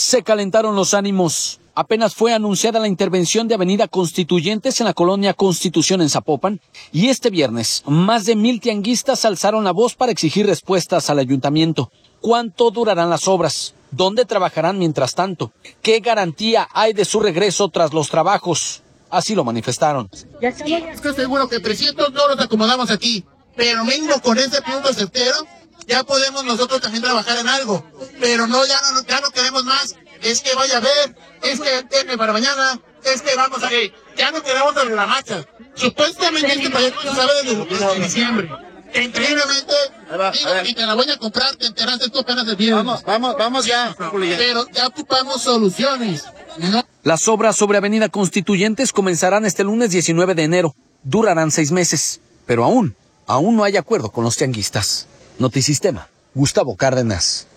Se calentaron los ánimos. Apenas fue anunciada la intervención de Avenida Constituyentes en la colonia Constitución en Zapopan, y este viernes más de 1,000 tianguistas alzaron la voz para exigir respuestas al ayuntamiento. ¿Cuánto durarán las obras? ¿Dónde trabajarán mientras tanto? ¿Qué garantía hay de su regreso tras los trabajos? Así lo manifestaron. Estoy seguro que 300 no los acomodamos aquí, pero mínimo con ese punto certero ya podemos nosotros también trabajar en algo, pero ya no queremos más. Es que vaya a ver, es que tiene para mañana, es que vamos a ver, ya no queremos sobre la marcha. Supuestamente este proyecto se sabe desde diciembre. Increíblemente, y te la voy a comprar, te enteraste tú apenas el viernes. Vamos ya. Pero ya ocupamos soluciones, ¿no? Las obras sobre Avenida Constituyentes comenzarán este lunes 19 de enero. Durarán 6 meses, pero aún no hay acuerdo con los tianguistas. Notisistema, Gustavo Cárdenas.